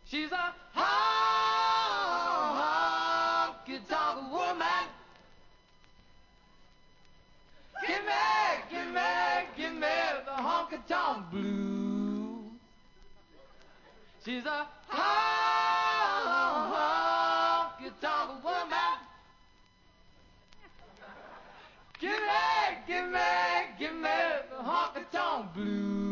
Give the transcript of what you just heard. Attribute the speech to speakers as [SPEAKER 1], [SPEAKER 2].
[SPEAKER 1] She's a honky-tonk woman. Give me, give me, give me the honky-tonk blues. She's a honky-tonk woman. Give me, give me, give me the honky-tonk blues.